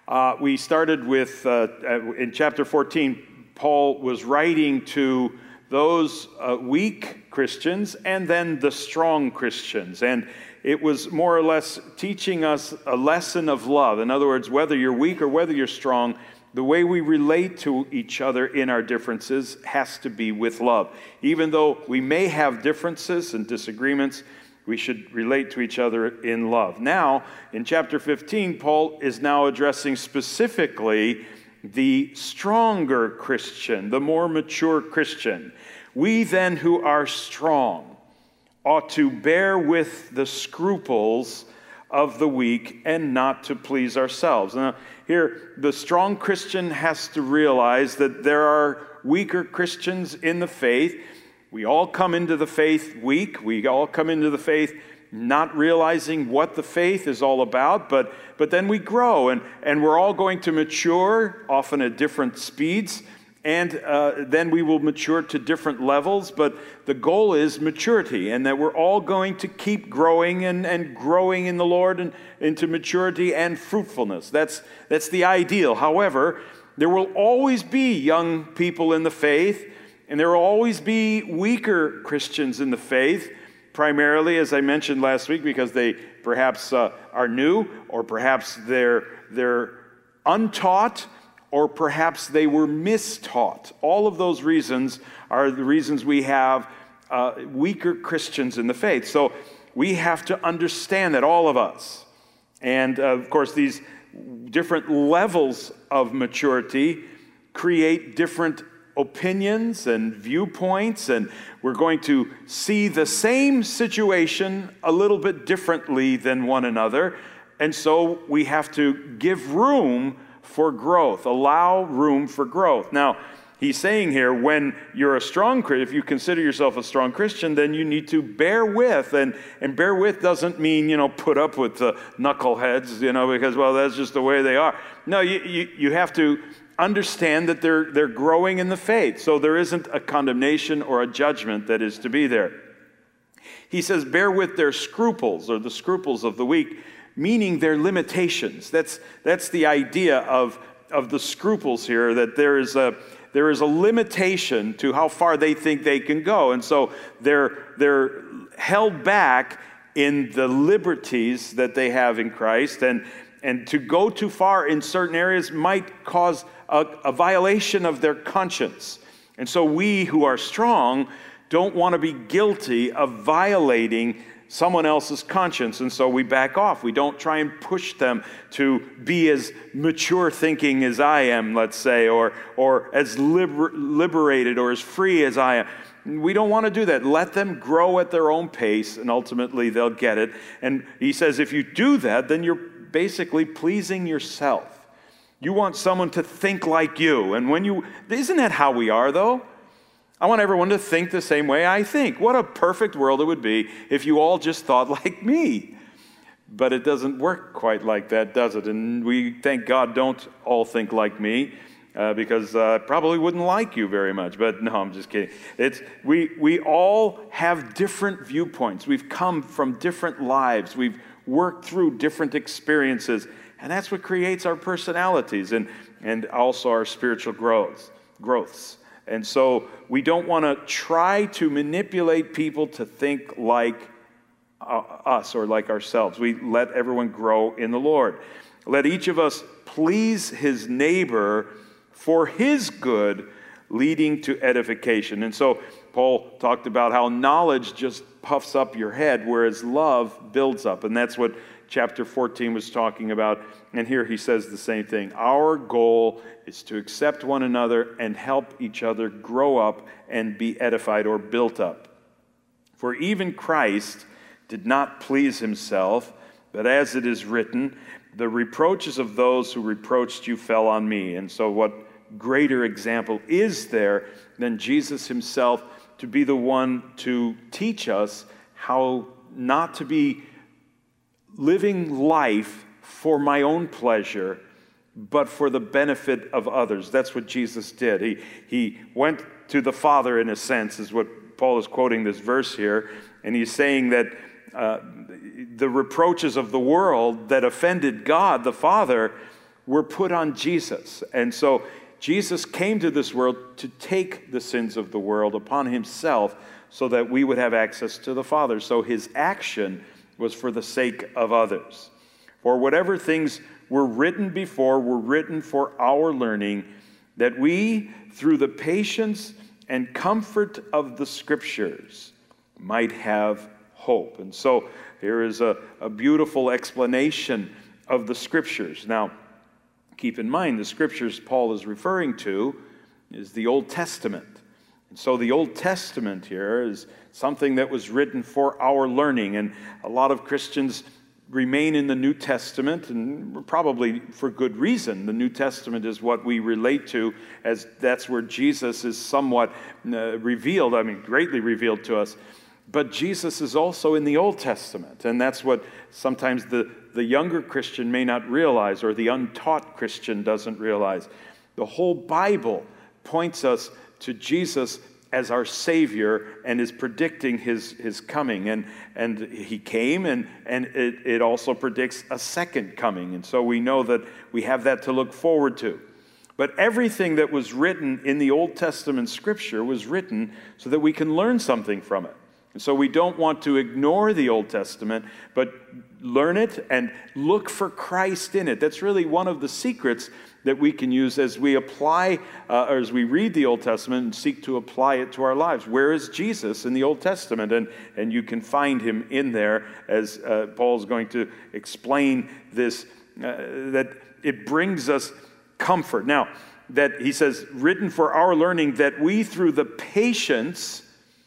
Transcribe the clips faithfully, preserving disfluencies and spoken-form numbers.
Uh, we started with, uh, in chapter fourteen, Paul was writing to those uh, weak Christians and then the strong Christians. And it was more or less teaching us a lesson of love. In other words, whether you're weak or whether you're strong, the way we relate to each other in our differences has to be with love. Even though we may have differences and disagreements, we should relate to each other in love. Now, in chapter fifteen, Paul is now addressing specifically the stronger Christian, the more mature Christian. We then who are strong ought to bear with the scruples of the weak and not to please ourselves. Now, here, the strong Christian has to realize that there are weaker Christians in the faith. We all come into the faith weak. We all come into the faith not realizing what the faith is all about, but, but then we grow, and, and we're all going to mature, often at different speeds, and uh, then we will mature to different levels, but the goal is maturity, and that we're all going to keep growing and, and growing in the Lord and into maturity and fruitfulness. That's, that's the ideal. However, there will always be young people in the faith, and there will always be weaker Christians in the faith, primarily, as I mentioned last week, because they perhaps uh, are new, or perhaps they're, they're untaught, or perhaps they were mistaught. All of those reasons are the reasons we have uh, weaker Christians in the faith. So we have to understand that, all of us. And uh, of course, these different levels of maturity create different opinions and viewpoints, and we're going to see the same situation a little bit differently than one another. And so we have to give room for growth, allow room for growth. Now, he's saying here, when you're a strong Christian, if you consider yourself a strong Christian, then you need to bear with, and, and bear with doesn't mean, you know, put up with the knuckleheads, you know, because, well, that's just the way they are. No, you, you, you have to understand that they're, they're growing in the faith, so there isn't a condemnation or a judgment that is to be there. He says, bear with their scruples, or the scruples of the weak, meaning their limitations. That's, that's the idea of, of the scruples here, that there is a there is a limitation to how far they think they can go. And so they're, they're held back in the liberties that they have in Christ. And, and to go too far in certain areas might cause a, a violation of their conscience. And so we who are strong don't want to be guilty of violating someone else's conscience, and so we back off. We don't try and push them to be as mature thinking as I am, let's say, or, or as liber- liberated or as free as I am. We don't want to do that. Let them grow at their own pace, and ultimately they'll get it. And he says if you do that, then you're basically pleasing yourself. You want someone to think like you. And when you, isn't that how we are, though? I want everyone to think the same way I think. What a perfect world it would be if you all just thought like me. But it doesn't work quite like that, does it? And we, thank God, don't all think like me, uh, because uh, I probably wouldn't like you very much. But no, I'm just kidding. It's, we, we all have different viewpoints. We've come from different lives. We've worked through different experiences. And that's what creates our personalities and, and also our spiritual growths. growths. And so we don't want to try to manipulate people to think like uh, us or like ourselves. We let everyone grow in the Lord. Let each of us please his neighbor for his good, leading to edification. And so Paul talked about how knowledge just puffs up your head, whereas love builds up. And that's what chapter fourteen was talking about. And here he says the same thing. Our goal is to accept one another and help each other grow up and be edified or built up. For even Christ did not please himself, but as it is written, the reproaches of those who reproached you fell on me. And so what greater example is there than Jesus himself to be the one to teach us how not to be living life for my own pleasure, but for the benefit of others. That's what Jesus did. He, he went to the Father, in a sense, is what Paul is quoting this verse here, and he's saying that uh, the reproaches of the world that offended God, the Father, were put on Jesus. And so Jesus came to this world to take the sins of the world upon himself so that we would have access to the Father. So his action was for the sake of others. For whatever things were written before were written for our learning, that we, through the patience and comfort of the Scriptures, might have hope. And so here is a, a beautiful explanation of the Scriptures. Now, keep in mind, the Scriptures Paul is referring to is the Old Testament. And so the Old Testament here is something that was written for our learning. And a lot of Christians remain in the New Testament, and probably for good reason. The New Testament is what we relate to, as that's where Jesus is somewhat uh, revealed, I mean, greatly revealed to us. But Jesus is also in the Old Testament, and that's what sometimes the, the younger Christian may not realize, or the untaught Christian doesn't realize. The whole Bible points us to Jesus as our Savior and is predicting his, his coming. And, and he came, and, and it, it also predicts a second coming. And so we know that we have that to look forward to. But everything that was written in the Old Testament Scripture was written so that we can learn something from it. And so we don't want to ignore the Old Testament, but learn it and look for Christ in it. That's really one of the secrets that we can use as we apply, uh, or as we read the Old Testament and seek to apply it to our lives. Where is Jesus in the Old Testament? And, and you can find him in there, as uh, Paul's going to explain this, uh, that it brings us comfort. Now, that he says, written for our learning, that we through the patience,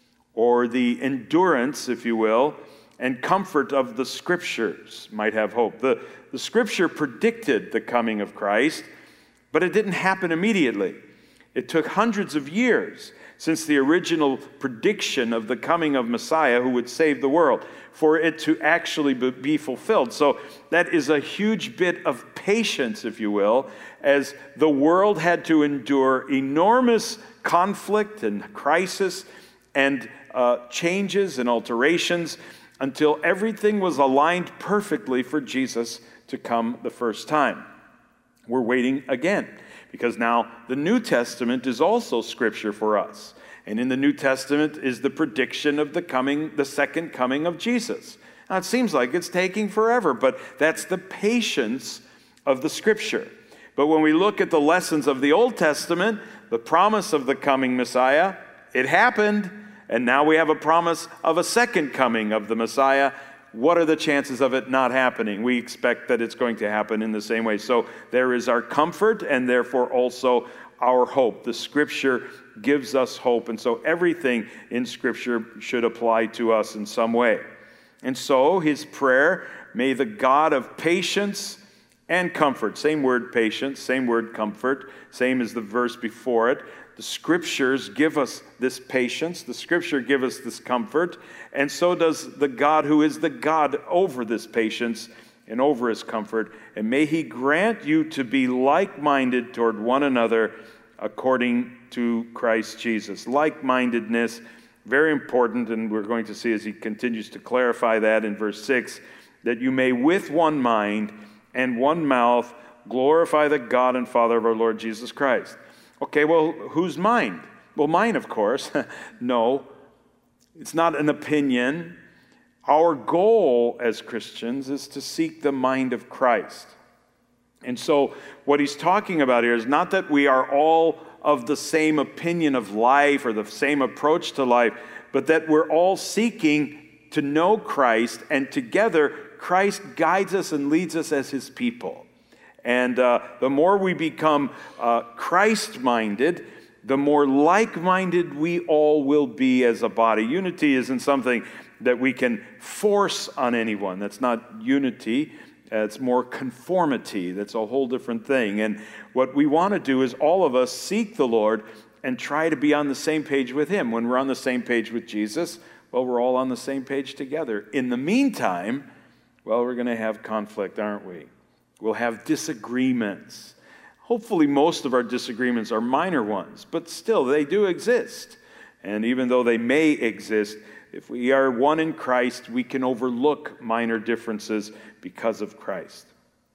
or the endurance, if you will, and comfort of the Scriptures might have hope. The, the Scripture predicted the coming of Christ, but it didn't happen immediately. It took hundreds of years since the original prediction of the coming of Messiah who would save the world for it to actually be fulfilled. So that is a huge bit of patience, if you will, as the world had to endure enormous conflict and crisis and uh, changes and alterations until everything was aligned perfectly for Jesus to come the first time. We're waiting again, because now the New Testament is also Scripture for us. And in the New Testament is the prediction of the coming, the second coming of Jesus. Now it seems like it's taking forever, but that's the patience of the Scripture. But when we look at the lessons of the Old Testament, the promise of the coming Messiah, it happened, and now we have a promise of a second coming of the Messiah. What are the chances of it not happening? We expect that it's going to happen in the same way. So there is our comfort, and therefore also our hope. The Scripture gives us hope, and so everything in Scripture should apply to us in some way. And so his prayer, may the God of patience and comfort, same word patience, same word comfort, same as the verse before it. The Scriptures give us this patience. The Scripture give us this comfort. And so does the God who is the God over this patience and over his comfort. And may he grant you to be like-minded toward one another according to Christ Jesus. Like-mindedness, very important, and we're going to see as he continues to clarify that in verse six, that you may with one mind and one mouth glorify the God and Father of our Lord Jesus Christ. Okay, well, whose mind? Well, mine, of course. No, it's not an opinion. Our goal as Christians is to seek the mind of Christ. And so what he's talking about here is not that we are all of the same opinion of life or the same approach to life, but that we're all seeking to know Christ, and together Christ guides us and leads us as his people. And uh, the more we become uh, Christ-minded, the more like-minded we all will be as a body. Unity isn't something that we can force on anyone. That's not unity. Uh, it's more conformity. That's a whole different thing. And what we want to do is all of us seek the Lord and try to be on the same page with him. When we're on the same page with Jesus, well, we're all on the same page together. In the meantime, well, we're going to have conflict, aren't we? We'll have disagreements. Hopefully most of our disagreements are minor ones, but still they do exist. And even though they may exist, if we are one in Christ, we can overlook minor differences because of Christ.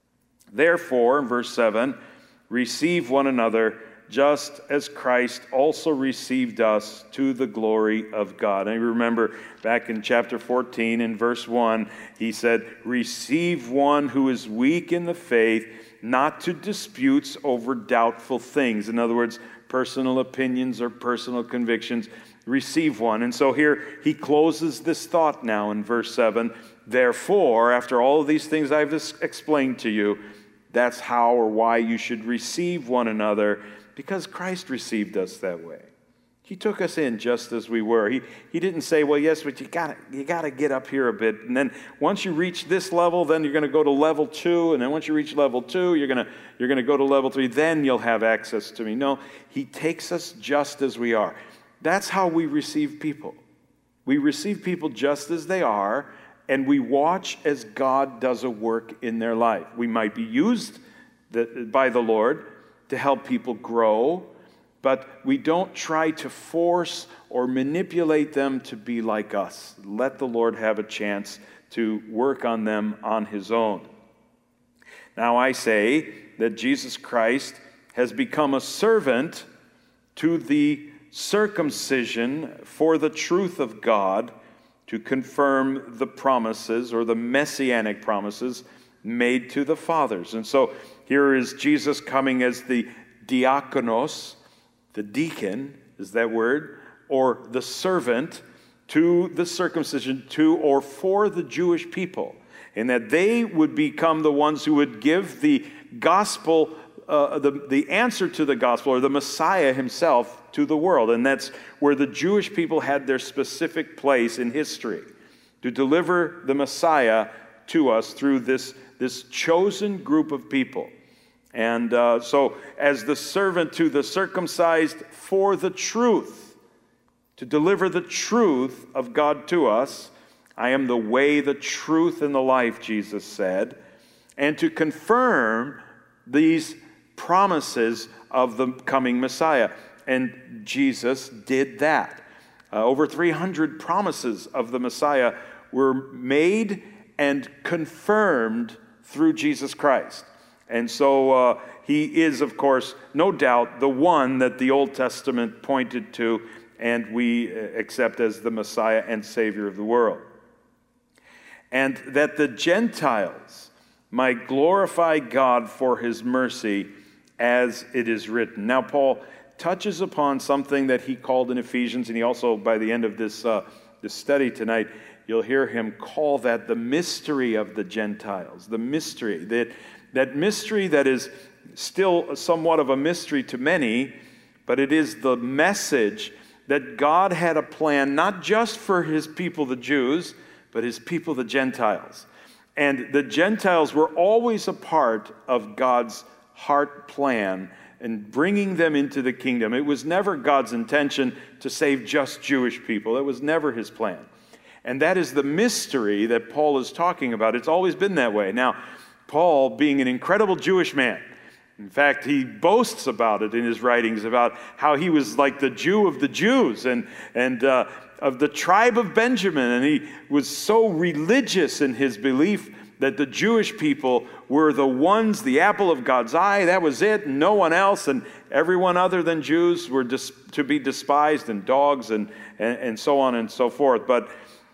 Therefore, in verse seven, receive one another just as Christ also received us to the glory of God. And you remember back in chapter fourteen, in verse one, he said, receive one who is weak in the faith, not to disputes over doubtful things. In other words, personal opinions or personal convictions. Receive one. And so here he closes this thought now in verse seven. Therefore, after all of these things I've explained to you, that's how or why you should receive one another, because Christ received us that way. He took us in just as we were. He, he didn't say, well, yes, but you got you got to get up here a bit. And then once you reach this level, then you're going to go to level two. And then once you reach level two, you're going to you're going to go to level three. Then you'll have access to me. No, he takes us just as we are. That's how we receive people. We receive people just as they are, and we watch as God does a work in their life. We might be used by the Lord to help people grow, but we don't try to force or manipulate them to be like us. Let the Lord have a chance to work on them on his own. Now I say that Jesus Christ has become a servant to the circumcision for the truth of God, to confirm the promises or the messianic promises made to the fathers. And so here is Jesus coming as the diakonos, the deacon, is that word, or the servant to the circumcision, to or for the Jewish people, and that they would become the ones who would give the gospel, uh, the, the answer to the gospel, or the Messiah himself, to the world. And that's where the Jewish people had their specific place in history, to deliver the Messiah to us through this, this chosen group of people. And uh, so as the servant to the circumcised for the truth, to deliver the truth of God to us, I am the way, the truth, and the life, Jesus said, and to confirm these promises of the coming Messiah. And Jesus did that. Uh, over three hundred promises of the Messiah were made and confirmed through Jesus Christ. And so uh, he is, of course, no doubt the one that the Old Testament pointed to and we accept as the Messiah and Savior of the world. And that the Gentiles might glorify God for his mercy, as it is written. Now, Paul touches upon something that he called in Ephesians, and he also, by the end of this, uh, this study tonight, you'll hear him call that the mystery of the Gentiles, the mystery, that, that mystery that is still somewhat of a mystery to many, but it is the message that God had a plan not just for his people, the Jews, but his people, the Gentiles. And the Gentiles were always a part of God's heart plan and bringing them into the kingdom. It was never God's intention to save just Jewish people. It was never his plan. And that is the mystery that Paul is talking about. It's always been that way. Now, Paul, being an incredible Jewish man, in fact, he boasts about it in his writings, about how he was like the Jew of the Jews and, and uh, of the tribe of Benjamin. And he was so religious in his belief that the Jewish people were the ones, the apple of God's eye. That was it, no one else. And everyone other than Jews were dis- to be despised, and dogs and, and, and so on and so forth. But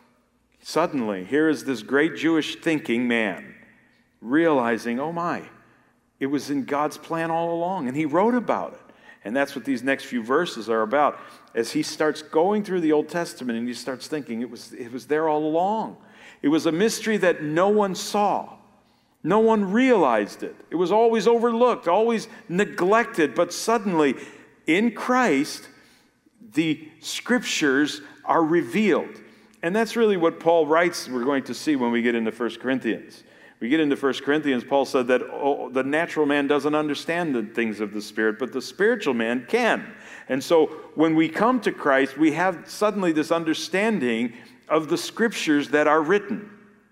suddenly, here is this great Jewish thinking man realizing, oh my, it was in God's plan all along. And he wrote about it. And that's what these next few verses are about. As he starts going through the Old Testament and he starts thinking, it was, it was there all along. It was a mystery that no one saw. No one realized it. It was always overlooked, always neglected. But suddenly, in Christ, the Scriptures are revealed. And that's really what Paul writes, we're going to see when we get into First Corinthians. We get into First Corinthians, Paul said that oh, the natural man doesn't understand the things of the Spirit, but the spiritual man can. And so when we come to Christ, we have suddenly this understanding of the Scriptures that are written.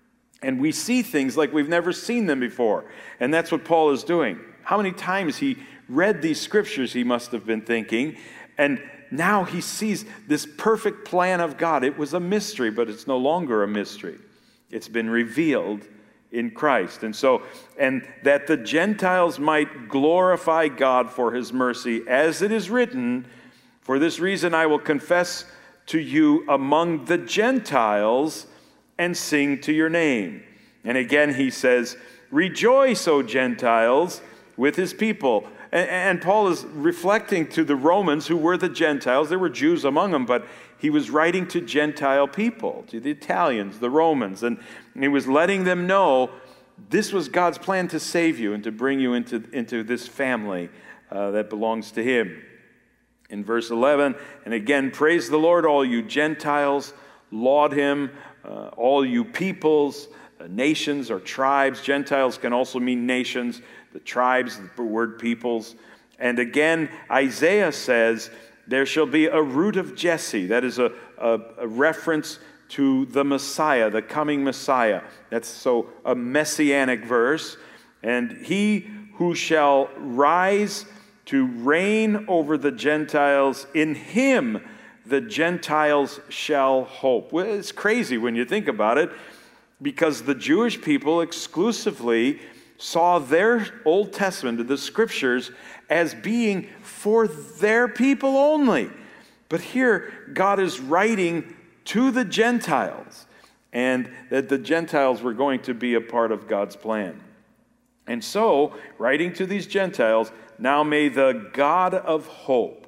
And we see things like we've never seen them before. And that's what Paul is doing. How many times he read these Scriptures, he must have been thinking. And now he sees this perfect plan of God. It was a mystery, but it's no longer a mystery. It's been revealed in Christ. And so, and that the Gentiles might glorify God for his mercy, as it is written, for this reason I will confess to you among the Gentiles and sing to your name. And again he says, rejoice, O Gentiles, with his people. And, and Paul is reflecting to the Romans, who were the Gentiles. There were Jews among them, but he was writing to Gentile people, to the Italians, the Romans, and he was letting them know this was God's plan to save you and to bring you into, into this family uh, that belongs to him. In verse eleven, and again, praise the Lord, all you Gentiles, laud him, uh, all you peoples, uh, nations or tribes. Gentiles can also mean nations, the tribes, the word peoples. And again, Isaiah says, there shall be a root of Jesse. That is a, a, a reference to the Messiah, the coming Messiah. That's so a messianic verse. And he who shall rise to reign over the Gentiles, in him the Gentiles shall hope. Well, it's crazy when you think about it, because the Jewish people exclusively saw their Old Testament, the scriptures, as being for their people only. But here, God is writing to the Gentiles, and that the Gentiles were going to be a part of God's plan. And so, writing to these Gentiles, now may the God of hope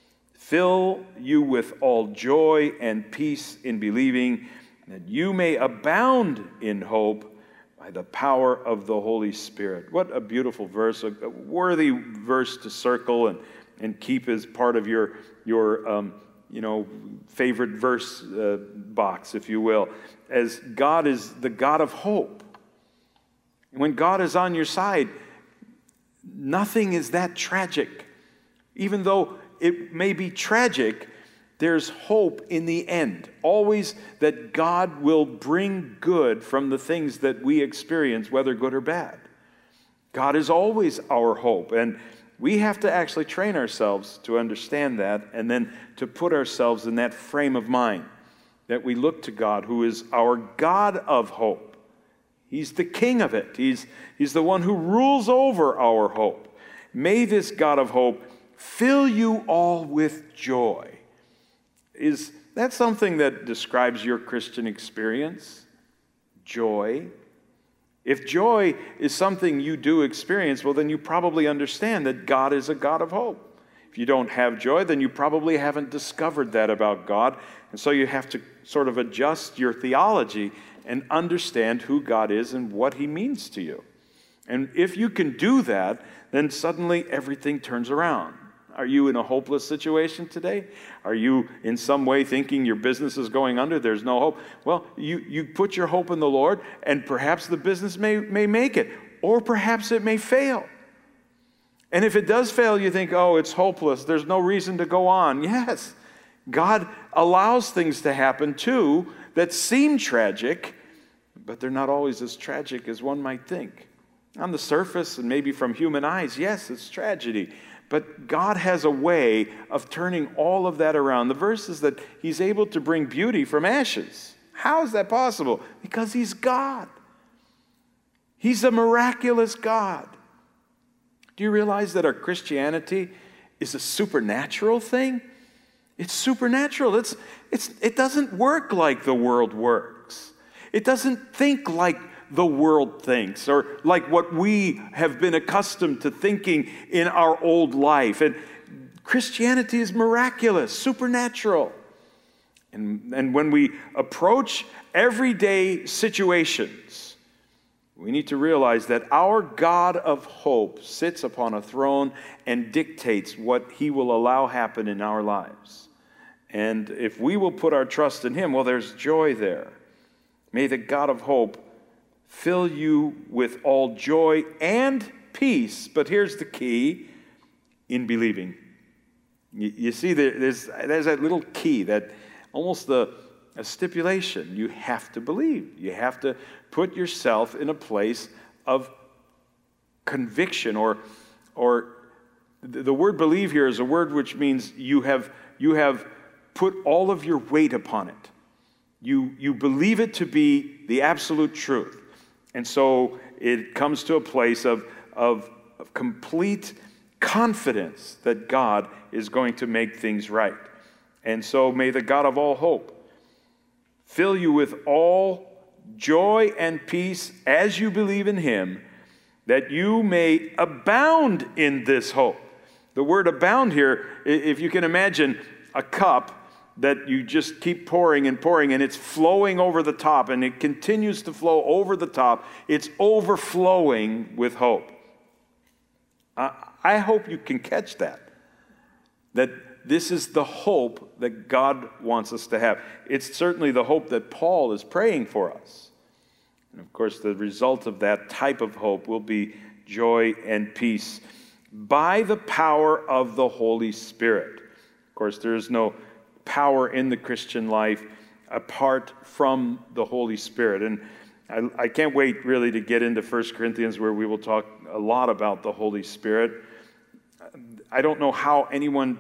fill you with all joy and peace in believing, that you may abound in hope by the power of the Holy Spirit. What a beautiful verse, a worthy verse to circle and, and keep as part of your, your um, you know, favorite verse uh, box, if you will, as God is the God of hope. When God is on your side, nothing is that tragic. Even though it may be tragic, there's hope in the end. Always that God will bring good from the things that we experience, whether good or bad. God is always our hope. And we have to actually train ourselves to understand that, and then to put ourselves in that frame of mind, that we look to God, who is our God of hope. He's the king of it. He's, he's the one who rules over our hope. May this God of hope fill you all with joy. Is that something that describes your Christian experience? Joy. If joy is something you do experience, well, then you probably understand that God is a God of hope. If you don't have joy, then you probably haven't discovered that about God. And so you have to sort of adjust your theology and understand who God is and what he means to you. And if you can do that, then suddenly everything turns around. Are you in a hopeless situation today? Are you in some way thinking your business is going under, there's no hope? Well, you, you put your hope in the Lord, and perhaps the business may, may make it, or perhaps it may fail. And if it does fail, you think, oh, it's hopeless, there's no reason to go on. Yes, God allows things to happen too that seem tragic, but they're not always as tragic as one might think. On the surface, and maybe from human eyes, yes, it's tragedy. But God has a way of turning all of that around. The verse is that he's able to bring beauty from ashes. How is that possible? Because he's God. He's a miraculous God. Do you realize that our Christianity is a supernatural thing? It's supernatural. It's, it's, it doesn't work like the world works. It doesn't think like the world thinks, or like what we have been accustomed to thinking in our old life. And Christianity is miraculous, supernatural. And, and when we approach everyday situations, we need to realize that our God of hope sits upon a throne and dictates what he will allow happen in our lives. And if we will put our trust in him, well, there's joy there. May the God of hope fill you with all joy and peace. But here's the key: in believing. You, you see, there's, there's that little key, that almost the, a stipulation. You have to believe. You have to put yourself in a place of conviction, or, or the word believe here is a word which means you have, you have put all of your weight upon it. You, you believe it to be the absolute truth. And so it comes to a place of, of, of complete confidence that God is going to make things right. And so may the God of all hope fill you with all joy and peace as you believe in him, that you may abound in this hope. The word abound here, if you can imagine a cup that you just keep pouring and pouring, and it's flowing over the top, and it continues to flow over the top. It's overflowing with hope. I, I hope you can catch that. That this is the hope that God wants us to have. It's certainly the hope that Paul is praying for us. And of course, the result of that type of hope will be joy and peace by the power of the Holy Spirit. Of course, there is no power in the Christian life apart from the Holy Spirit. And I, I can't wait really to get into First Corinthians, where we will talk a lot about the Holy Spirit. I don't know how anyone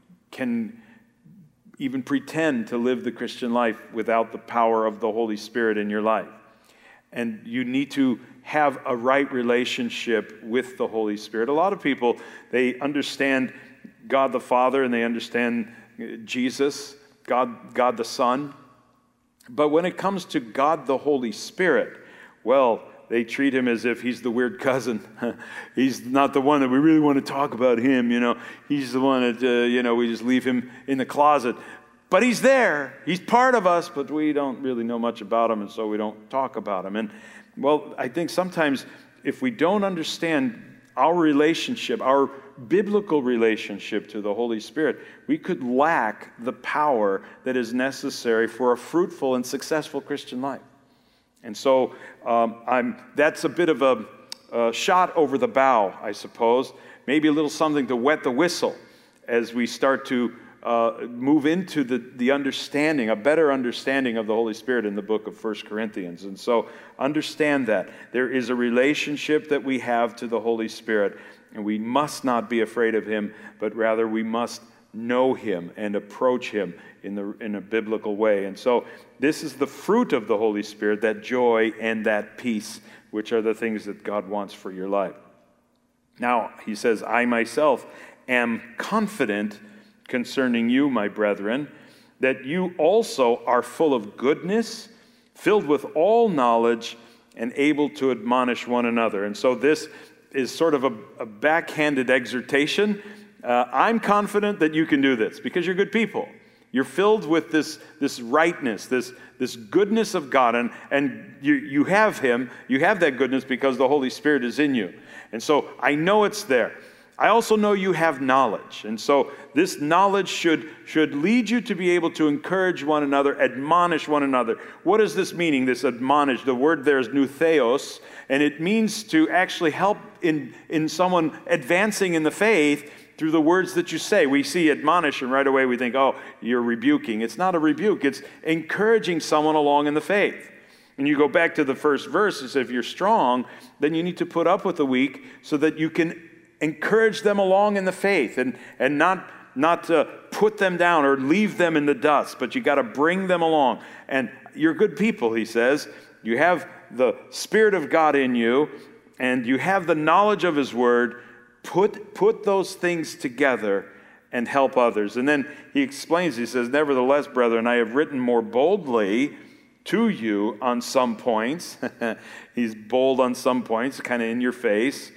can even pretend to live the Christian life without the power of the Holy Spirit in your life. And you need to have a right relationship with the Holy Spirit. A lot of people, they understand God the Father and they understand Jesus, God, God the Son. But when it comes to God the Holy Spirit, well, they treat him as if he's the weird cousin. He's not the one that we really want to talk about him, you know. He's the one that, uh, you know, we just leave him in the closet. But he's there. He's part of us, but we don't really know much about him, and so we don't talk about him. And, well, I think sometimes if we don't understand our relationship, our biblical relationship to the Holy Spirit, we could lack the power that is necessary for a fruitful and successful Christian life. And so um, I'm, that's a bit of a, a shot over the bow, I suppose. Maybe a little something to wet the whistle as we start to uh, move into the, the understanding, a better understanding of the Holy Spirit in the book of First Corinthians. And so understand that. There is a relationship that we have to the Holy Spirit, and we must not be afraid of him, but rather we must know him and approach him in the in a biblical way. And so this is the fruit of the Holy Spirit, that joy and that peace, which are the things that God wants for your life. Now, he says, I myself am confident concerning you, my brethren, that you also are full of goodness, filled with all knowledge, and able to admonish one another. And so this is sort of a, a backhanded exhortation. Uh, I'm confident that you can do this because you're good people. You're filled with this, this rightness, this, this goodness of God, and, and you, you have him, you have that goodness because the Holy Spirit is in you. And so I know it's there. I also know you have knowledge. And so this knowledge should, should lead you to be able to encourage one another, admonish one another. What is this meaning, this admonish? The word there is nutheos, and it means to actually help in, in someone advancing in the faith through the words that you say. We see admonish, and right away we think, oh, you're rebuking. It's not a rebuke. It's encouraging someone along in the faith. And you go back to the first verse, it says, if you're strong, then you need to put up with the weak so that you can encourage them along in the faith and, and not, not uh, put them down or leave them in the dust, but you got to bring them along. And you're good people, he says. You have the Spirit of God in you, and you have the knowledge of his word. Put, put those things together and help others. And then he explains, he says, nevertheless, brethren, I have written more boldly to you on some points. He's bold on some points, kind of in your face,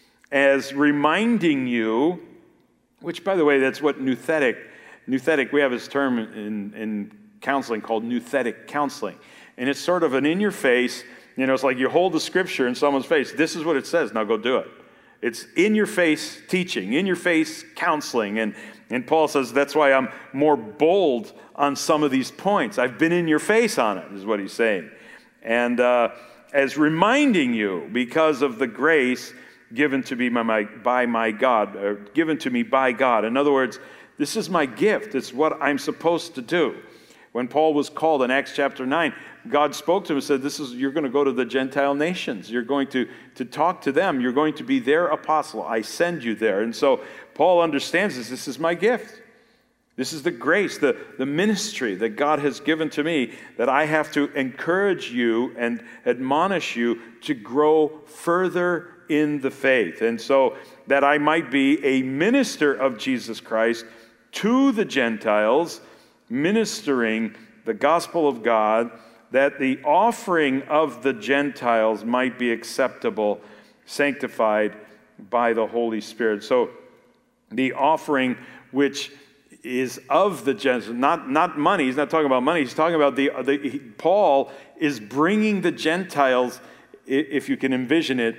as reminding you, which, by the way, that's what nouthetic, nouthetic, we have this term in, in counseling called nouthetic counseling. And it's sort of an in-your-face, you know, it's like you hold the scripture in someone's face. This is what it says, now go do it. It's in-your-face teaching, in-your-face counseling. And, and Paul says, that's why I'm more bold on some of these points. I've been in your face on it, is what he's saying. And uh, as reminding you, because of the grace given to me by my, by my God, or given to me by God. In other words, this is my gift. It's what I'm supposed to do. When Paul was called in Acts chapter nine, God spoke to him and said, "This is you're going to go to the Gentile nations. You're going to, to talk to them. You're going to be their apostle. I send you there." And so Paul understands this. This is my gift. This is the grace, the, the ministry that God has given to me, that I have to encourage you and admonish you to grow further in the faith. And so that I might be a minister of Jesus Christ to the Gentiles, ministering the gospel of God, that the offering of the Gentiles might be acceptable, sanctified by the Holy Spirit. So the offering which is of the Gentiles, not, not money. He's not talking about money. He's talking about the, the he, Paul is bringing the Gentiles, if you can envision it,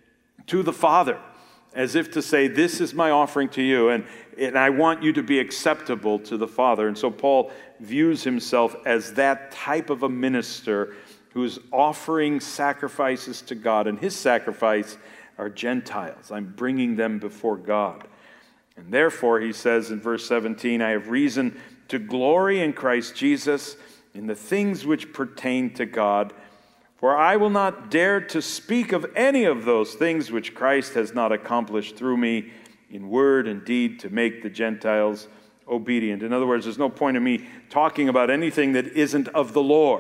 to the Father, as if to say, this is my offering to you, and, and I want you to be acceptable to the Father. And so Paul views himself as that type of a minister who's offering sacrifices to God, and his sacrifice are Gentiles. I'm bringing them before God. And therefore, he says in verse seventeen, I have reason to glory in Christ Jesus in the things which pertain to God, for I will not dare to speak of any of those things which Christ has not accomplished through me in word and deed to make the Gentiles obedient. In other words, there's no point in me talking about anything that isn't of the Lord.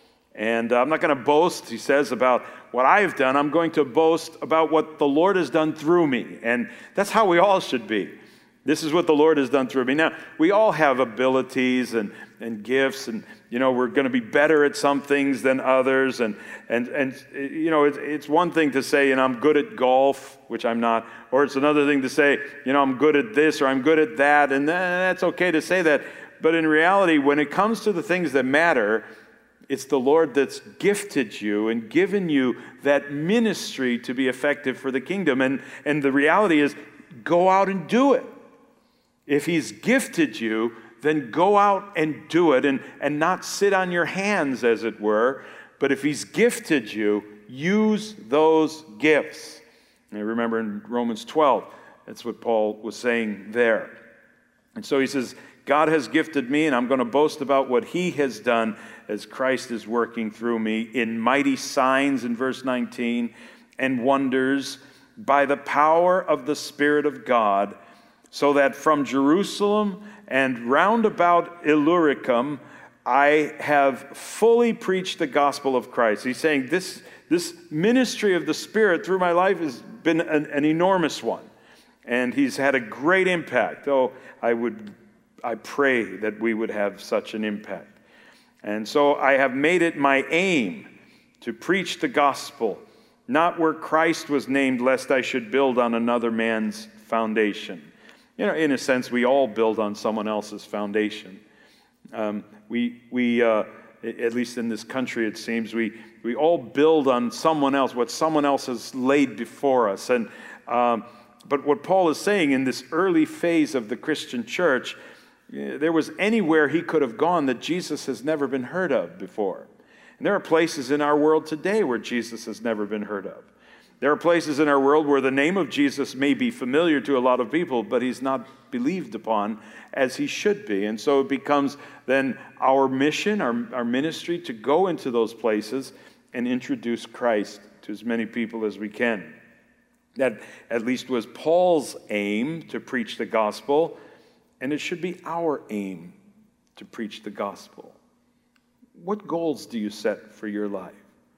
And I'm not going to boast, he says, about what I've done. I'm going to boast about what the Lord has done through me. And that's how we all should be. This is what the Lord has done through me. Now, we all have abilities and, and gifts, and, you know, we're going to be better at some things than others. And, and, and you know, it's, it's one thing to say, you know, I'm good at golf, which I'm not. Or it's another thing to say, you know, I'm good at this or I'm good at that. And that's okay to say that. But in reality, when it comes to the things that matter, it's the Lord that's gifted you and given you that ministry to be effective for the kingdom. And, and the reality is, go out and do it. If he's gifted you, then go out and do it, and, and not sit on your hands, as it were. But if he's gifted you, use those gifts. And I remember in Romans twelve, that's what Paul was saying there. And so he says, God has gifted me, and I'm going to boast about what he has done as Christ is working through me in mighty signs, in verse nineteen, and wonders by the power of the Spirit of God, so that from Jerusalem and round about Illyricum, I have fully preached the gospel of Christ. He's saying this, this ministry of the Spirit through my life has been an, an enormous one. And he's had a great impact. Oh, I would, I pray that we would have such an impact. And so I have made it my aim to preach the gospel, not where Christ was named, lest I should build on another man's foundation. You know, in a sense, we all build on someone else's foundation. Um, we, we uh, at least in this country, it seems, we, we all build on someone else, what someone else has laid before us. And um, but what Paul is saying in this early phase of the Christian church, there was anywhere he could have gone that Jesus has never been heard of before. And there are places in our world today where Jesus has never been heard of. There are places in our world where the name of Jesus may be familiar to a lot of people, but he's not believed upon as he should be. And so it becomes then our mission, our, our ministry, to go into those places and introduce Christ to as many people as we can. That at least was Paul's aim, to preach the gospel, and it should be our aim to preach the gospel. What goals do you set for your life?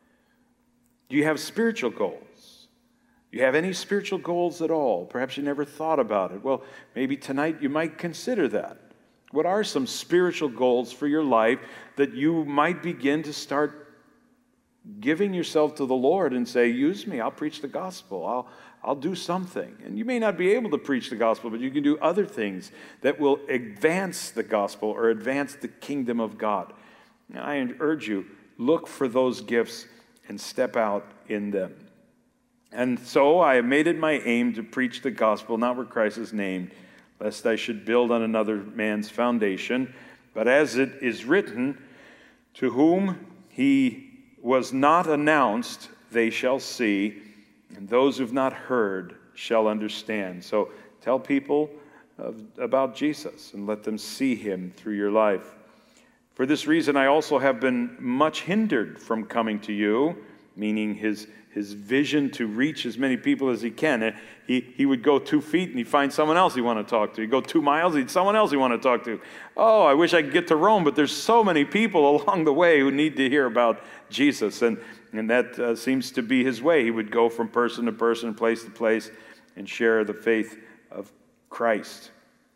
Do you have spiritual goals? Do you have any spiritual goals at all? Perhaps you never thought about it. Well, maybe tonight you might consider that. What are some spiritual goals for your life that you might begin to start giving yourself to the Lord and say, use me, I'll preach the gospel, I'll, I'll do something. And you may not be able to preach the gospel, but you can do other things that will advance the gospel or advance the kingdom of God. Now, I urge you, look for those gifts and step out in them. And so I have made it my aim to preach the gospel, not where Christ is named, lest I should build on another man's foundation. But as it is written, to whom he was not announced, they shall see, and those who have not heard shall understand. So tell people of, about Jesus and let them see him through your life. For this reason, I also have been much hindered from coming to you, meaning his his vision to reach as many people as he can. He, he would go two feet and he'd find someone else he'd want to talk to. He'd go two miles, he'd someone else he'd want to talk to. Oh, I wish I could get to Rome, but there's so many people along the way who need to hear about Jesus. And, and that uh, seems to be his way. He would go from person to person, place to place, and share the faith of Christ.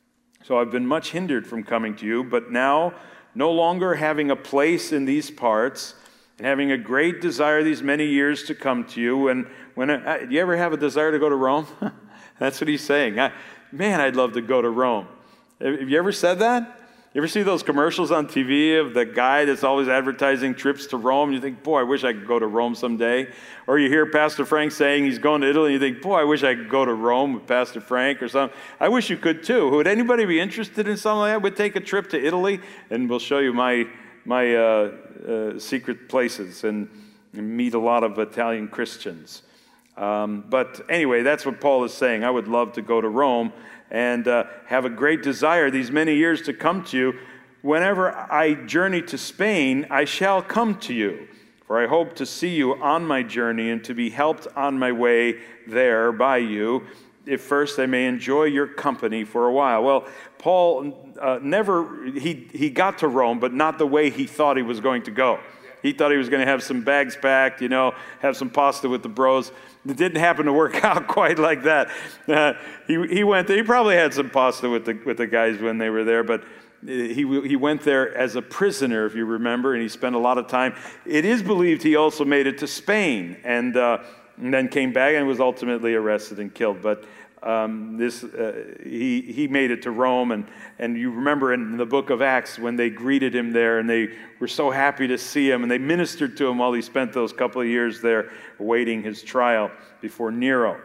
So I've been much hindered from coming to you, but now, no longer having a place in these parts, and having a great desire these many years to come to you. And when I, do you ever have a desire to go to Rome? That's what he's saying. I, man, I'd love to go to Rome. Have you ever said that? You ever see those commercials on T V of the guy that's always advertising trips to Rome? You think, boy, I wish I could go to Rome someday. Or you hear Pastor Frank saying he's going to Italy, and you think, boy, I wish I could go to Rome with Pastor Frank or something. I wish you could too. Would anybody be interested in something like that? We'd take a trip to Italy, and we'll show you my my uh, uh, secret places and, and meet a lot of Italian Christians. Um, but anyway, that's what Paul is saying. I would love to go to Rome and uh, have a great desire these many years to come to you. Whenever I journey to Spain, I shall come to you, for I hope to see you on my journey and to be helped on my way there by you, if first I may enjoy your company for a while. Well, Paul uh, never, he, he got to Rome, but not the way he thought he was going to go. He thought he was going to have some bags packed, you know, have some pasta with the bros. It didn't happen to work out quite like that. Uh, he, he went there, he probably had some pasta with the, with the guys when they were there, but he, he went there as a prisoner, if you remember, and he spent a lot of time. It is believed he also made it to Spain, and, uh, and then came back and was ultimately arrested and killed. But Um, this uh, he he made it to Rome, and and you remember in the book of Acts when they greeted him there, and they were so happy to see him, and they ministered to him while he spent those couple of years there awaiting his trial before Nero.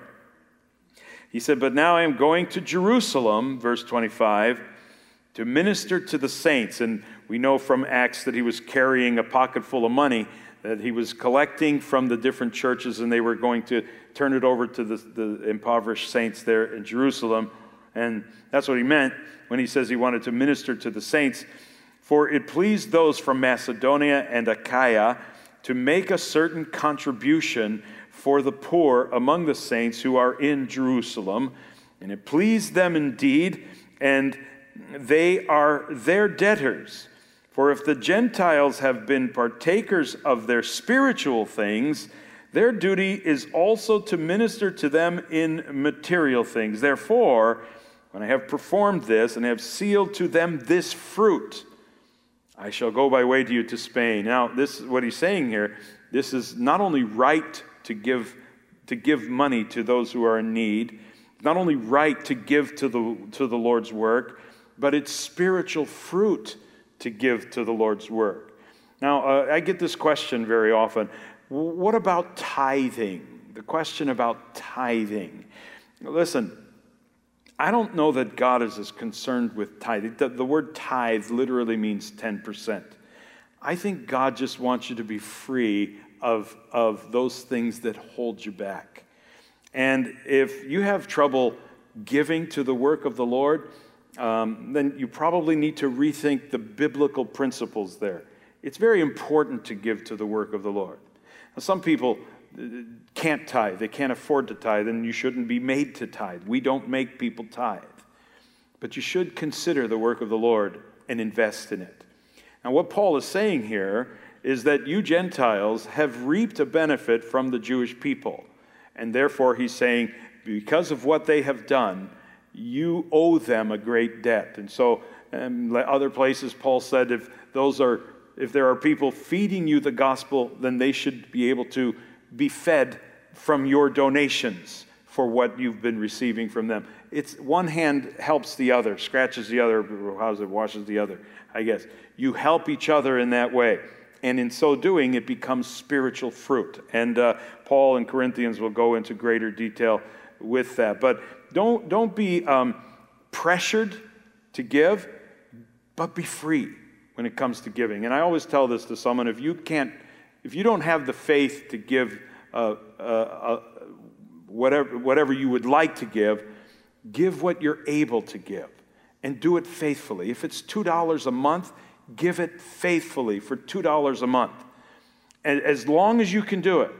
He said, "But now I am going to Jerusalem," verse twenty-five, "to minister to the saints." And we know from Acts that he was carrying a pocket full of money that he was collecting from the different churches, and they were going to turn it over to the, the impoverished saints there in Jerusalem. And that's what he meant when he says he wanted to minister to the saints. "For it pleased those from Macedonia and Achaia to make a certain contribution for the poor among the saints who are in Jerusalem. And it pleased them indeed, and they are their debtors. For if the Gentiles have been partakers of their spiritual things, their duty is also to minister to them in material things. Therefore, when I have performed this and have sealed to them this fruit, I shall go by way to you to Spain." Now, this is what he's saying here. This is not only right to give to give money to those who are in need, not only right to give to the to the Lord's work, but it's spiritual fruit to give to the Lord's work. Now, uh, I get this question very often. What about tithing? The question about tithing. Listen, I don't know that God is as concerned with tithing. The, the word tithe literally means ten percent. I think God just wants you to be free of, of those things that hold you back. And if you have trouble giving to the work of the Lord, Um, then you probably need to rethink the biblical principles there. It's very important to give to the work of the Lord. Now, some people can't tithe. They can't afford to tithe, and you shouldn't be made to tithe. We don't make people tithe. But you should consider the work of the Lord and invest in it. Now, what Paul is saying here is that you Gentiles have reaped a benefit from the Jewish people. And therefore, he's saying, because of what they have done, you owe them a great debt. And so, um, other places, Paul said, if those are, if there are people feeding you the gospel, then they should be able to be fed from your donations for what you've been receiving from them. It's one hand helps the other, scratches the other, how's it, washes the other, I guess. You help each other in that way. And in so doing, it becomes spiritual fruit. And uh, Paul in Corinthians will go into greater detail with that. But Don't, don't be um, pressured to give, but be free when it comes to giving. And I always tell this to someone, if you can't, if you don't have the faith to give uh, uh, uh, whatever, whatever you would like to give, give what you're able to give and do it faithfully. If it's two dollars a month, give it faithfully for two dollars a month. And as long as you can do it.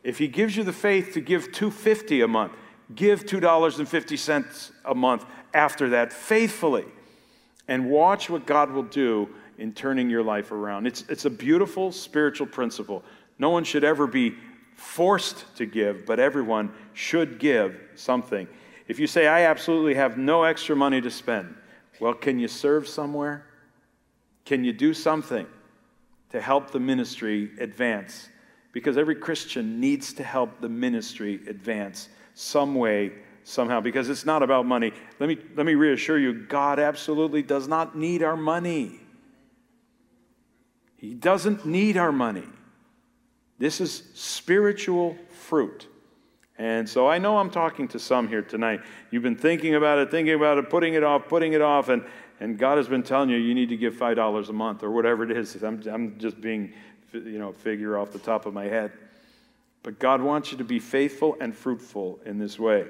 If he gives you the faith to give two dollars and fifty cents a month, give two dollars and fifty cents a month after that faithfully. And watch what God will do in turning your life around. It's, it's a beautiful spiritual principle. No one should ever be forced to give, but everyone should give something. If you say, I absolutely have no extra money to spend, well, can you serve somewhere? Can you do something to help the ministry advance? Because every Christian needs to help the ministry advance some way, somehow, because it's not about money. Let me, let me reassure you, God absolutely does not need our money. He doesn't need our money. This is spiritual fruit. And so I know I'm talking to some here tonight. You've been thinking about it, thinking about it, putting it off, putting it off, and, and God has been telling you you need to give five dollars a month or whatever it is. I'm, I'm just being, you know, figure off the top of my head. But God wants you to be faithful and fruitful in this way.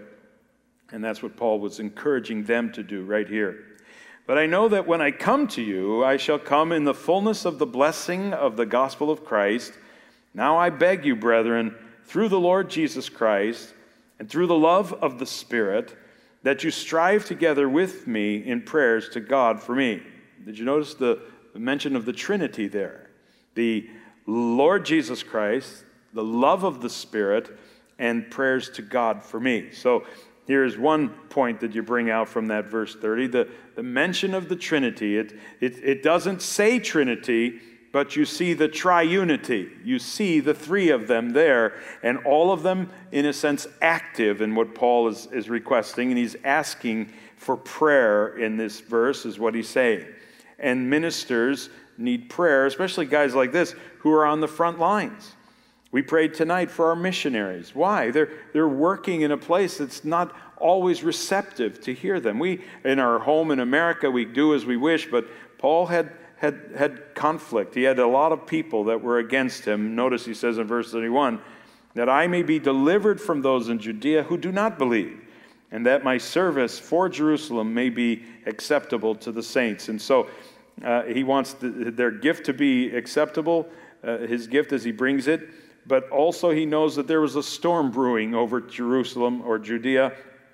And that's what Paul was encouraging them to do right here. But I know that when I come to you, I shall come in the fullness of the blessing of the gospel of Christ. Now I beg you, brethren, through the Lord Jesus Christ and through the love of the Spirit, that you strive together with me in prayers to God for me. Did you notice the mention of the Trinity there? The Lord Jesus Christ, the love of the Spirit, and prayers to God for me. So here's one point that you bring out from that verse thirty, the, the mention of the Trinity. It, it, it doesn't say Trinity, but you see the triunity. You see the three of them there, and all of them, in a sense, active in what Paul is, is requesting, and he's asking for prayer in this verse, is what he's saying. And ministers need prayer, especially guys like this who are on the front lines. We prayed tonight for our missionaries. Why? They're, they're working in a place that's not always receptive to hear them. We, in our home in America, we do as we wish, but Paul had Had, had conflict. He had a lot of people that were against him. Notice he says in verse thirty-one, that I may be delivered from those in Judea who do not believe, and that my service for Jerusalem may be acceptable to the saints. And so uh, he wants the, their gift to be acceptable, uh, his gift as he brings it, but also he knows that there was a storm brewing over Jerusalem or Judea,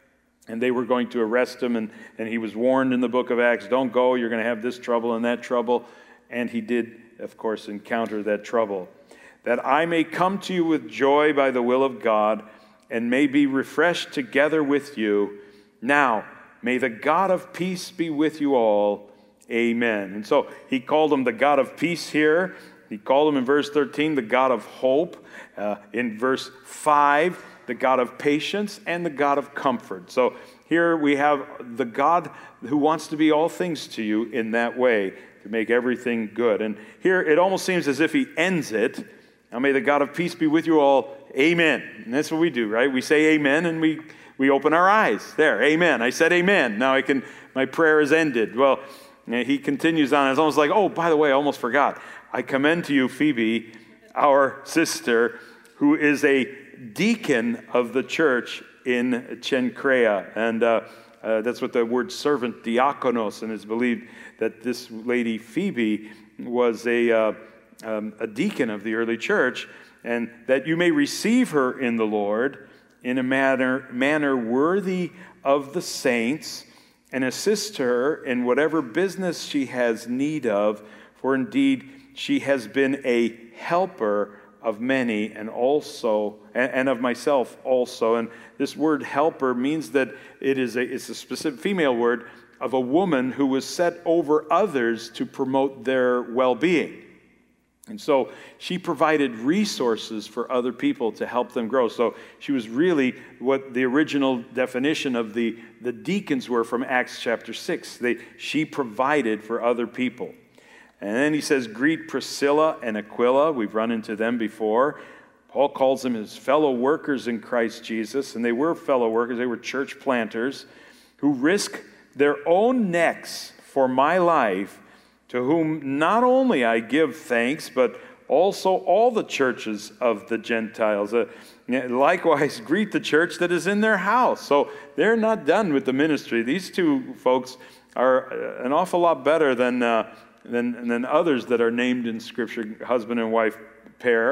and they were going to arrest him, and, and he was warned in the book of Acts, don't go, you're going to have this trouble and that trouble. And he did, of course, encounter that trouble. That I may come to you with joy by the will of God, and may be refreshed together with you. Now, may the God of peace be with you all. Amen. And so he called him the God of peace here. He called him in verse thirteen the God of hope. Uh, in verse five, the God of patience, and the God of comfort. So here we have the God who wants to be all things to you in that way, to make everything good. And here it almost seems as if he ends it. Now may the God of peace be with you all. Amen. And that's what we do, right? We say amen and we, we open our eyes. There, amen. I said amen. Now I can, my prayer is ended. Well, he continues on. It's almost like, oh, by the way, I almost forgot. I commend to you Phoebe, our sister, who is a deacon of the church in Cenchrea. And uh, uh, that's what the word servant, diakonos, and it's believed that this lady Phoebe was a, uh, um, a deacon of the early church, and that you may receive her in the Lord in a manner, manner worthy of the saints, and assist her in whatever business she has need of, for indeed she has been a helper of many, and also, and, and of myself also. And this word helper means that it is a, it's a specific female word of a woman who was set over others to promote their well-being. And so she provided resources for other people to help them grow. So she was really what the original definition of the, the deacons were from Acts chapter six. They, she provided for other people. And then he says, greet Priscilla and Aquila. We've run into them before. Paul calls them his fellow workers in Christ Jesus. And they were fellow workers. They were church planters who risk their own necks for my life, to whom not only I give thanks, but also all the churches of the Gentiles. Uh, likewise, greet the church that is in their house. So they're not done with the ministry. These two folks are an awful lot better than... Uh, Than, than others that are named in Scripture, husband and wife pair.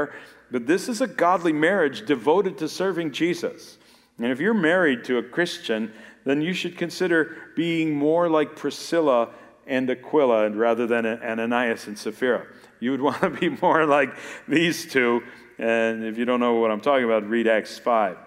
But this is a godly marriage devoted to serving Jesus. And if you're married to a Christian, then you should consider being more like Priscilla and Aquila rather than Ananias and Sapphira. You would want to be more like these two. And if you don't know what I'm talking about, read Acts five.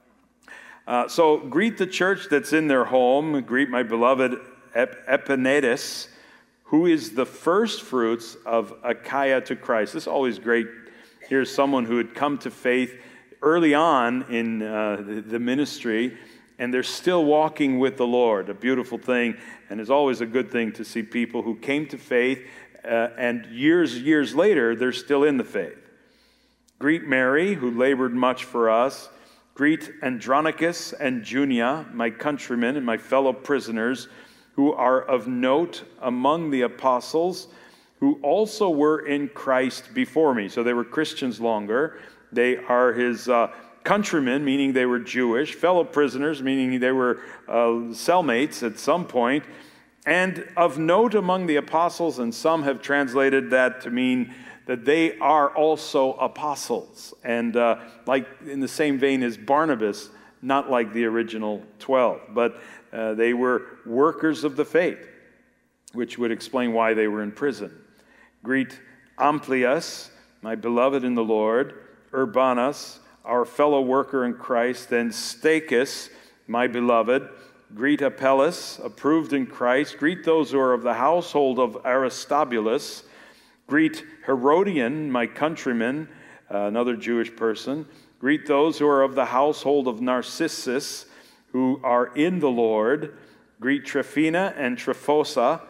Uh, so greet the church that's in their home. Greet my beloved Ep- Epaenetus, who is the first fruits of Achaia to Christ. This is always great. Here's someone who had come to faith early on in uh, the, the ministry, and they're still walking with the Lord. A beautiful thing, and it's always a good thing to see people who came to faith, uh, and years, years later, they're still in the faith. Greet Mary, who labored much for us. Greet Andronicus and Junia, my countrymen and my fellow prisoners, who are of note among the apostles, who also were in Christ before me. So they were Christians longer. They are his uh, countrymen, meaning they were Jewish, fellow prisoners, meaning they were uh, cellmates at some point, and of note among the apostles, and some have translated that to mean that they are also apostles, and uh, like in the same vein as Barnabas, not like the original twelve, but uh, they were workers of the faith, which would explain why they were in prison. Greet Amplias, my beloved in the Lord, Urbanus, our fellow worker in Christ, and Stachys, my beloved. Greet Apelles, approved in Christ. Greet those who are of the household of Aristobulus. Greet Herodian, my countryman, uh, another Jewish person. Greet those who are of the household of Narcissus, who are in the Lord. Greet Tryphena and Tryphosa,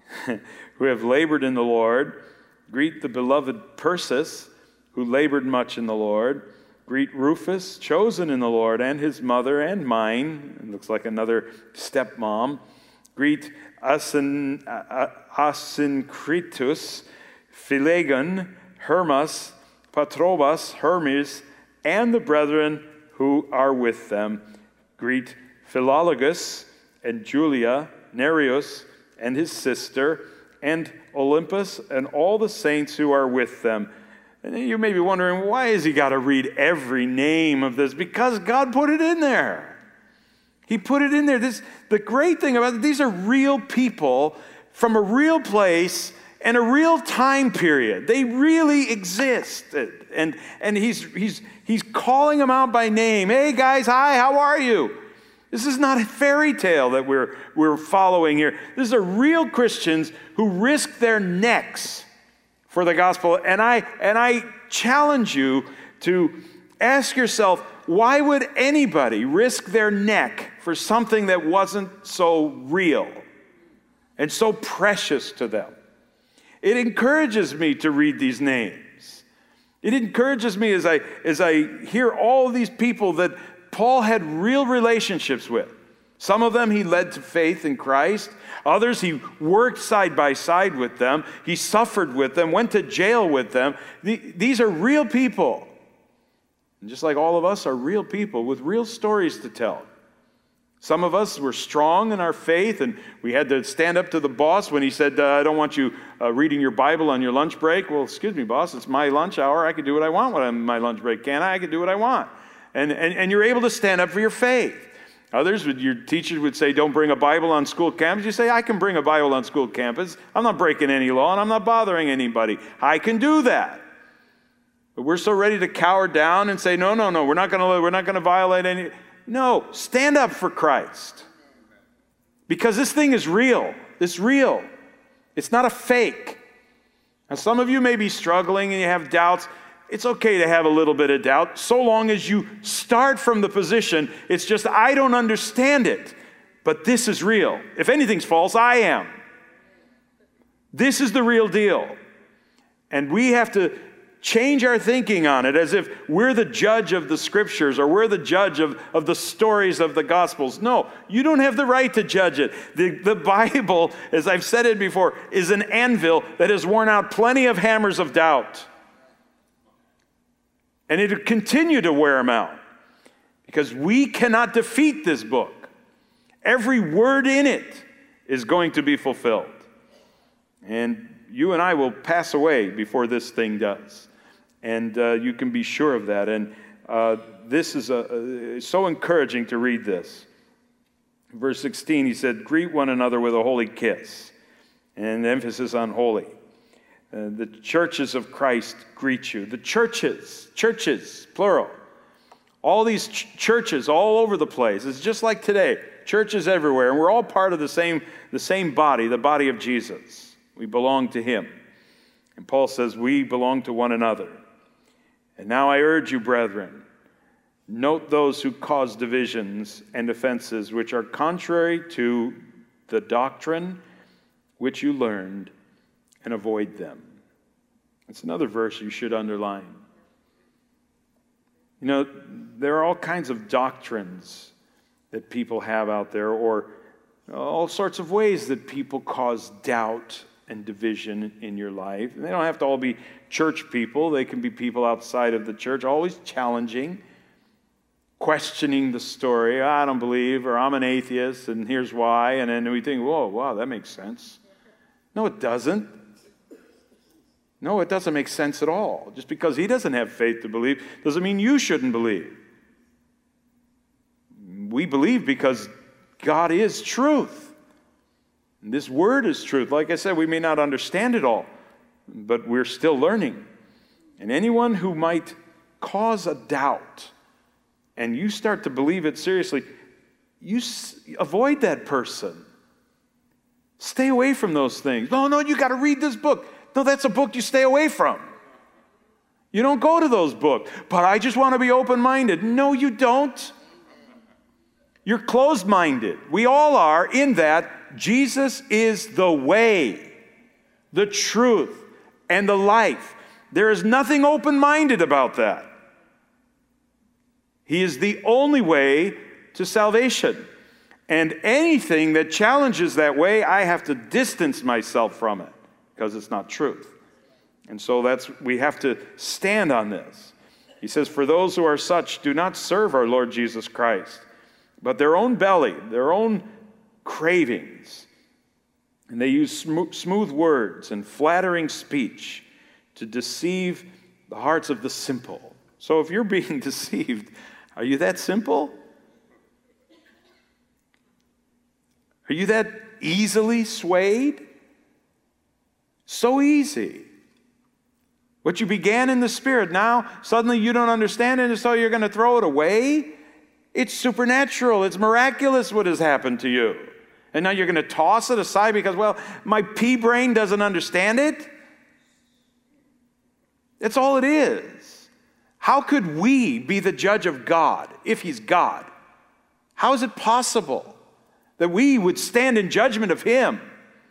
who have labored in the Lord. Greet the beloved Persis, who labored much in the Lord. Greet Rufus, chosen in the Lord, and his mother and mine. It looks like another stepmom. Greet Asin, Asyncritus, Philegon, Hermas, Patrobas, Hermes, and the brethren who are with them. Greet Philologus and Julia, Nereus and his sister, and Olympus, and all the saints who are with them. And you may be wondering, why has he got to read every name of this? Because God put it in there. He put it in there. This, the great thing about it, these are real people from a real place and a real time period. They really existed. And, and he's, he's, he's calling them out by name. Hey guys, hi, how are you? This is not a fairy tale that we're, we're following here. These are real Christians who risk their necks for the gospel. And I, and I challenge you to ask yourself, why would anybody risk their neck for something that wasn't so real and so precious to them? It encourages me to read these names. It encourages me as I, as I hear all these people that Paul had real relationships with. Some of them he led to faith in Christ. Others he worked side by side with them. He suffered with them, went to jail with them. These are real people. And just like all of us are real people with real stories to tell. Some of us were strong in our faith, and we had to stand up to the boss when he said, uh, I don't want you uh, reading your Bible on your lunch break. Well, excuse me, boss, it's my lunch hour. I can do what I want on my lunch break, can't I? I can do what I want. And, and, and you're able to stand up for your faith. Others, your teachers would say, don't bring a Bible on school campus. You say, I can bring a Bible on school campus. I'm not breaking any law, and I'm not bothering anybody. I can do that. But we're so ready to cower down and say, no, no, no, we're not going to we're not going to violate any. No, stand up for Christ. Because this thing is real. It's real. It's not a fake. Now, some of you may be struggling and you have doubts. It's okay to have a little bit of doubt, so long as you start from the position, it's just, I don't understand it, but this is real. If anything's false, I am. This is the real deal. And we have to change our thinking on it as if we're the judge of the scriptures or we're the judge of, of the stories of the gospels. No, you don't have the right to judge it. The, the Bible, as I've said it before, is an anvil that has worn out plenty of hammers of doubt. And it'll continue to wear them out because we cannot defeat this book. Every word in it is going to be fulfilled. And you and I will pass away before this thing does. And uh, you can be sure of that. And uh, this is a, a, so encouraging to read this. Verse sixteen, he said, greet one another with a holy kiss. And emphasis on holy. Uh, the churches of Christ greet you. The churches, churches, plural. All these ch- churches all over the place. It's just like today. Churches everywhere. And we're all part of the same, the same body, the body of Jesus. We belong to him. And Paul says we belong to one another. And now I urge you, brethren, note those who cause divisions and offenses which are contrary to the doctrine which you learned, and avoid them. It's another verse you should underline. You know, there are all kinds of doctrines that people have out there, or all sorts of ways that people cause doubt and division in your life. And they don't have to all be church people. They can be people outside of the church, always challenging, questioning the story. I don't believe, or I'm an atheist, and here's why. And then we think, whoa, wow, that makes sense. No, it doesn't. No, it doesn't make sense at all. Just because he doesn't have faith to believe doesn't mean you shouldn't believe. We believe because God is truth. And this word is truth. Like I said, we may not understand it all, but we're still learning. And anyone who might cause a doubt and you start to believe it seriously, you s- avoid that person. Stay away from those things. No, no, you got to read this book. No, that's a book you stay away from. You don't go to those books. But I just want to be open-minded. No, you don't. You're closed-minded. We all are, in that Jesus is the way, the truth, and the life. There is nothing open-minded about that. He is the only way to salvation. And anything that challenges that way, I have to distance myself from it because it's not truth. And so that's we have to stand on this. He says, for those who are such do not serve our Lord Jesus Christ, but their own belly, their own cravings. And they use sm- smooth words and flattering speech to deceive the hearts of the simple. So if you're being deceived, are you that simple? Are you that easily swayed? So easy. What you began in the Spirit, now suddenly you don't understand it, and so you're going to throw it away? It's supernatural. It's miraculous what has happened to you. And now you're going to toss it aside because, well, my pea brain doesn't understand it? That's all it is. How could we be the judge of God if He's God? How is it possible that we would stand in judgment of Him?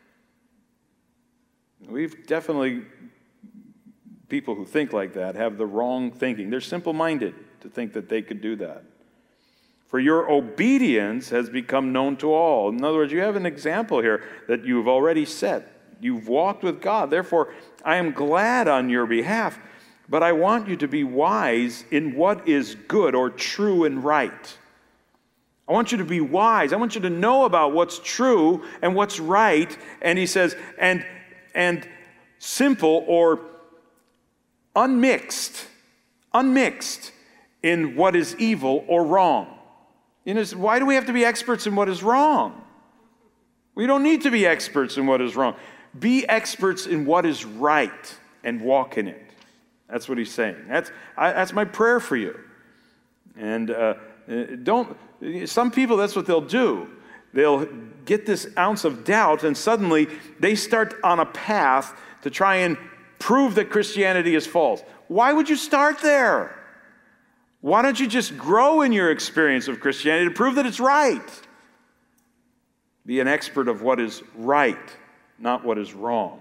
We've definitely, people who think like that have the wrong thinking. They're simple-minded to think that they could do that. For your obedience has become known to all. In other words, you have an example here that you've already set. You've walked with God. Therefore, I am glad on your behalf, but I want you to be wise in what is good or true and right. I want you to be wise. I want you to know about what's true and what's right. And he says, and, and simple or unmixed, unmixed in what is evil or wrong. You know, why do we have to be experts in what is wrong? We don't need to be experts in what is wrong. Be experts in what is right and walk in it. That's what he's saying. That's, I, that's my prayer for you. And uh, don't, some people, that's what they'll do. They'll get this ounce of doubt, and suddenly they start on a path to try and prove that Christianity is false. Why would you start there? Why don't you just grow in your experience of Christianity to prove that it's right? Be an expert of what is right, not what is wrong.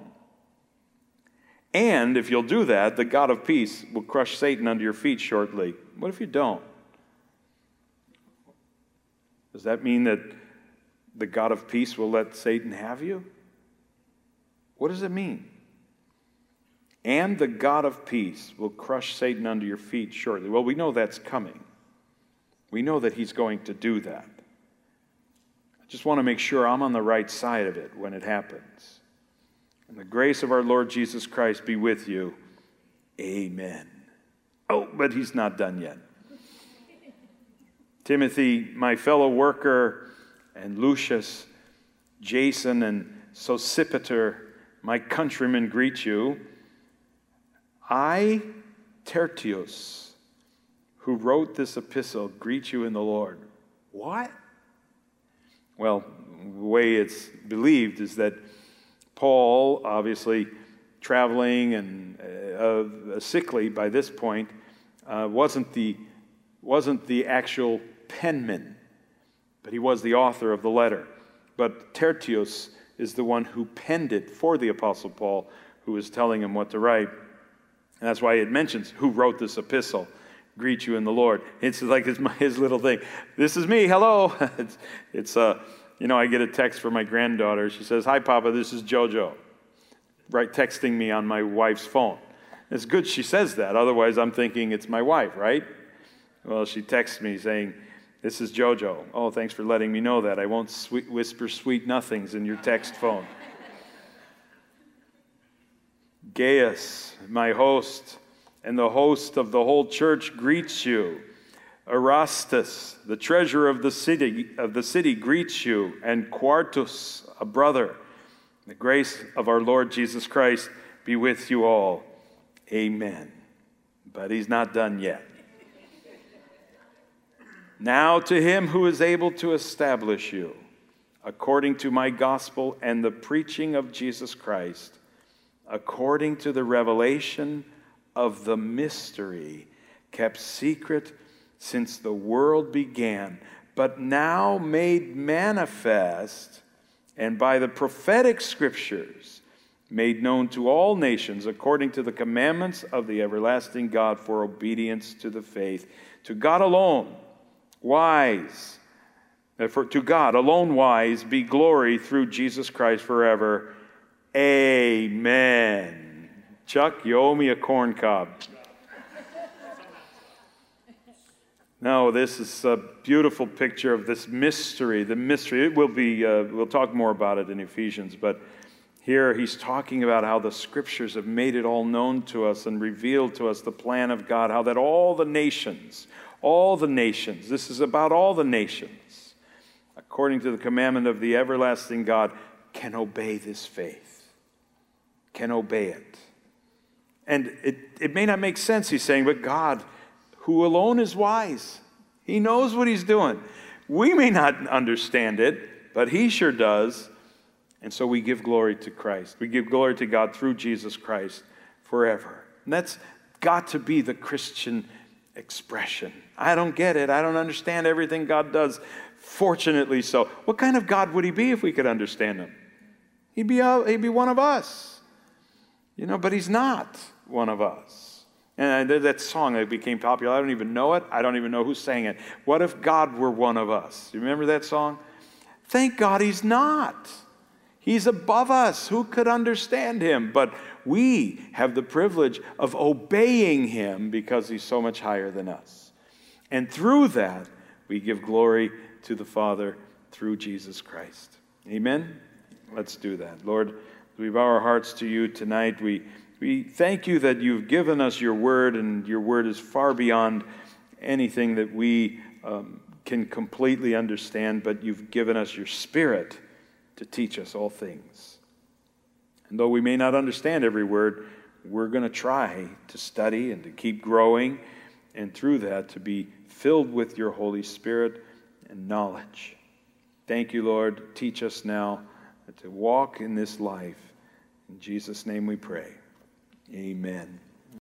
And if you'll do that, the God of peace will crush Satan under your feet shortly. What if you don't? Does that mean that the God of peace will let Satan have you? What does it mean? And the God of peace will crush Satan under your feet shortly. Well, we know that's coming. We know that he's going to do that. I just want to make sure I'm on the right side of it when it happens. And the grace of our Lord Jesus Christ be with you. Amen. Oh, but he's not done yet. Timothy, my fellow worker, and Lucius, Jason, and Sosipater, my countrymen, greet you. I, Tertius, who wrote this epistle, greet you in the Lord. What? Well, the way it's believed is that Paul, obviously traveling and uh, sickly by this point, uh, wasn't the wasn't the actual penman, but he was the author of the letter. But Tertius is the one who penned it for the Apostle Paul, who was telling him what to write. And that's why it mentions who wrote this epistle. Greet you in the Lord. It's like his, his little thing. This is me. Hello. it's, it's uh, you know, I get a text from my granddaughter. She says, "Hi, Papa. This is JoJo." Right, texting me on my wife's phone. It's good she says that. Otherwise, I'm thinking it's my wife, right? Well, she texts me saying, "This is JoJo." "Oh, thanks for letting me know that. I won't sweet, whisper sweet nothings in your text phone." Gaius, my host, and the host of the whole church greets you. Erastus, the treasurer of the city, of the city greets you, and Quartus, a brother. The grace of our Lord Jesus Christ be with you all. Amen. But he's not done yet. Now to him who is able to establish you, according to my gospel and the preaching of Jesus Christ, according to the revelation of the mystery kept secret since the world began, but now made manifest, and by the prophetic scriptures made known to all nations, according to the commandments of the everlasting God, for obedience to the faith. To God alone, wise, for, to God alone wise, be glory through Jesus Christ forever. Amen. Chuck, you owe me a corn cob. No, this is a beautiful picture of this mystery. The mystery, it will be, uh, we'll talk more about it in Ephesians, but here he's talking about how the scriptures have made it all known to us and revealed to us the plan of God, how that all the nations, all the nations, this is about all the nations, according to the commandment of the everlasting God, can obey this faith, can obey it. And it, it may not make sense, he's saying, but God, who alone is wise, he knows what he's doing. We may not understand it, but he sure does. And so we give glory to Christ. We give glory to God through Jesus Christ forever. And that's got to be the Christian expression. I don't get it. I don't understand everything God does. Fortunately so. What kind of God would he be if we could understand him? He'd be, a, he'd be one of us. You know, but he's not one of us. And that song that became popular, I don't even know it. I don't even know who sang it. What if God were one of us? You remember that song? Thank God he's not. He's above us. Who could understand him? But we have the privilege of obeying him because he's so much higher than us. And through that, we give glory to the Father through Jesus Christ. Amen? Let's do that. Lord, we bow our hearts to you tonight. We We thank you that you've given us your word, and your word is far beyond anything that we um, can completely understand, but you've given us your Spirit to teach us all things. And though we may not understand every word, we're going to try to study and to keep growing, and through that to be filled with your Holy Spirit and knowledge. Thank you, Lord. Teach us now to walk in this life. In Jesus' name we pray. Amen.